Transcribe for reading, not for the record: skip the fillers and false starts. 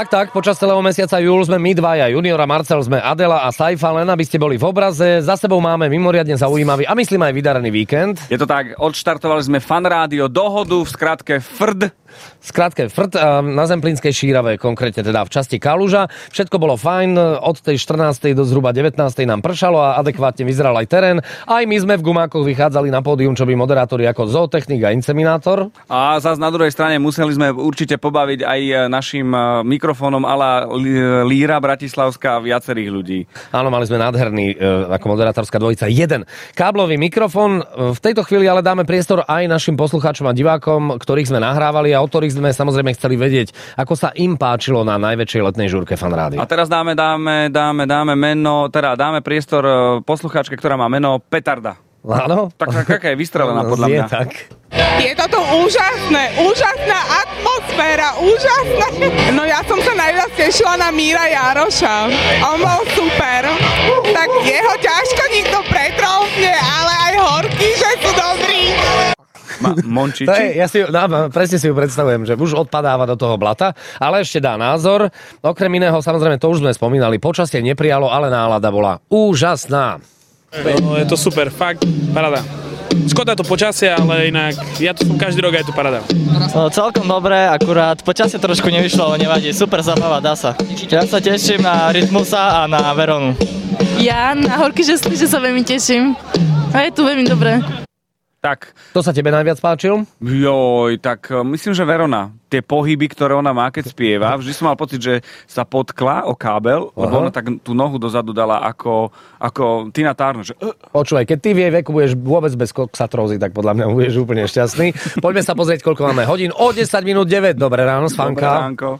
Tak, počas celého mesiaca júl sme my dvaja, Junior a Marcel, sme Adela a Saifa, len aby ste boli v obraze. Za sebou máme mimoriadne zaujímavý a myslím aj vydarený víkend. Je to tak, odštartovali sme Fan Rádio Dohodu, v skratke FRD. Skrátke FRD na Zemplínskej Šírave, konkrétne teda v časti Kaluža. Všetko bolo fajn, od tej 14. do zhruba 19. nám pršalo a adekvátne vyzeral aj terén. Aj my sme v gumákoch vychádzali na pódium, čo by moderátori ako zootechnik a inseminátor. A zase na druhej strane museli sme určite pobaviť aj našim mikrofónom ala Líra Bratislavská viacerých ľudí. Áno, mali sme nádherný ako moderátorská dvojica jeden káblový mikrofón. V tejto chvíli ale dáme priestor aj našim poslucháčom a divákom, ktorých sme nahrávali a o ktorých sme samozrejme chceli vedieť, ako sa im páčilo na najväčšej letnej žúrke Fan Rádia. A teraz dáme meno, teda dáme priestor poslucháčke, ktorá má meno Petarda. Áno? Tak aká je vystrelená podľa mňa. Tak. Je to tu úžasná atmosféra, úžasné. No ja som sa najviac tešila na Míra Jároša. On bol super. Tak jeho ťažko nikto pretrofne, ale aj horky, že sú dobrí. Mončiči? Presne si ju predstavujem, že už odpadáva do toho blata, ale ešte dá názor. Okrem iného, samozrejme, to už sme spomínali, počasie neprijalo, ale nálada bola úžasná. No, je to super, fakt, paráda. Škoda to počasie, ale inak ja tu som každý rok, aj tu paráda. No, celkom dobre, akurát počasie trošku nevyšlo, ale nevadí, super zabava, dá sa. Ja sa teším na Rytmusa a na Veronu. Ja na horky, že sa veľmi teším. A je tu veľmi dobré. Tak. To sa tebe najviac páčil? Joj, tak myslím, že Verona. Tie pohyby, ktoré ona má, keď spieva. Vždy som mal pocit, že sa potkla o kábel, lebo ona tak tú nohu dozadu dala ako Tina Turner. Že... Počúvaj, keď ty v jej veku budeš vôbec bez koksatrózy, tak podľa mňa budeš úplne šťastný. Poďme sa pozrieť, koľko máme hodín. O 10 minút 9. Dobré ráno, Sfanka. Dobré ránko.